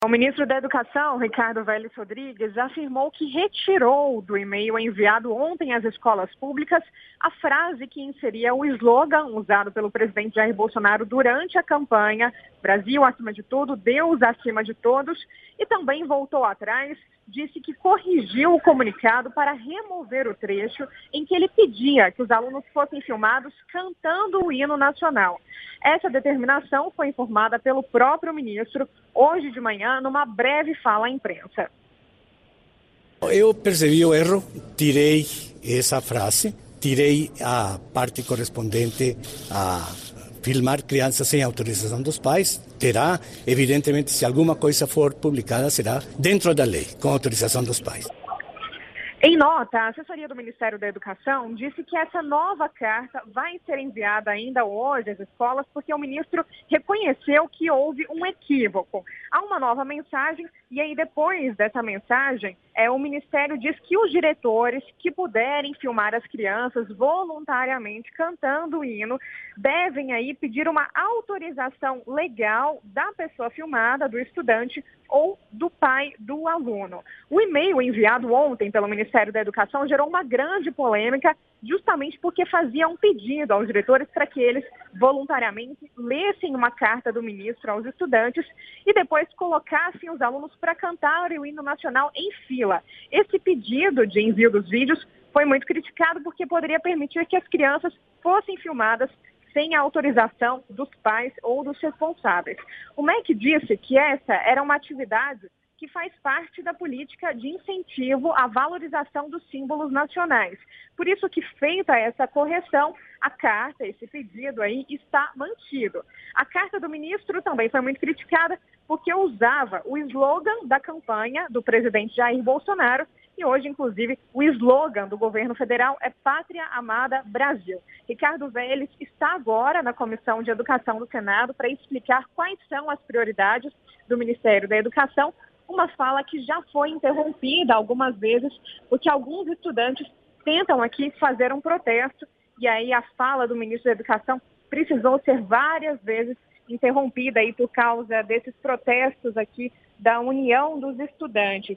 O ministro da Educação, Ricardo Vélez Rodrigues, afirmou que retirou do e-mail enviado ontem às escolas públicas a frase que inseria o slogan usado pelo presidente Jair Bolsonaro durante a campanha "Brasil acima de tudo, Deus acima de todos", e também voltou atrás, disse que corrigiu o comunicado para remover o trecho em que ele pedia que os alunos fossem filmados cantando o hino nacional. Essa determinação foi informada pelo próprio ministro hoje de manhã, numa breve fala à imprensa. Eu percebi o erro, tirei essa frase, tirei a parte correspondente a filmar crianças sem autorização dos pais. Terá, evidentemente, se alguma coisa for publicada, será dentro da lei, com autorização dos pais. Em nota, a assessoria do Ministério da Educação disse que essa nova carta vai ser enviada ainda hoje às escolas, porque o ministro reconheceu que houve um equívoco. Há uma nova mensagem e aí depois dessa mensagem, o Ministério diz que os diretores que puderem filmar as crianças voluntariamente cantando o hino devem aí pedir uma autorização legal da pessoa filmada, do estudante ou do pai do aluno. O e-mail enviado ontem pelo Ministério da Educação gerou uma grande polêmica, justamente porque fazia um pedido aos diretores para que eles voluntariamente lessem uma carta do ministro aos estudantes e depois colocassem os alunos para cantar o hino nacional em fila. Esse pedido de envio dos vídeos foi muito criticado porque poderia permitir que as crianças fossem filmadas sem a autorização dos pais ou dos responsáveis. O MEC disse que essa era uma atividade que faz parte da política de incentivo à valorização dos símbolos nacionais. Por isso que, feita essa correção, a carta, esse pedido aí, está mantido. A carta do ministro também foi muito criticada porque usava o slogan da campanha do presidente Jair Bolsonaro, e hoje, inclusive, o slogan do governo federal é Pátria Amada Brasil. Ricardo Vélez está agora na Comissão de Educação do Senado para explicar quais são as prioridades do Ministério da Educação, uma fala que já foi interrompida algumas vezes, porque alguns estudantes tentam aqui fazer um protesto, e aí a fala do ministro da Educação precisou ser várias vezes interrompida aí por causa desses protestos aqui da União dos Estudantes.